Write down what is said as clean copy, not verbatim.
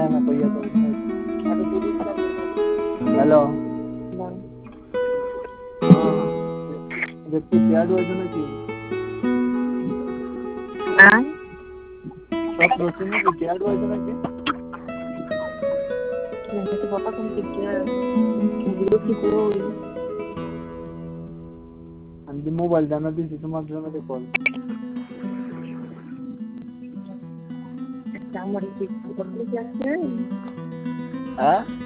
ना भैया तो हेलो जब तू याद हो तो नहीं हां सब प्रोटीन में याद हो तो नहीं नहीं तो पापा तुम ठीक है वीडियो की को अंदर मोबाइल जाना दी तुम्हारे में कॉल क्या मरी थी क्या है हां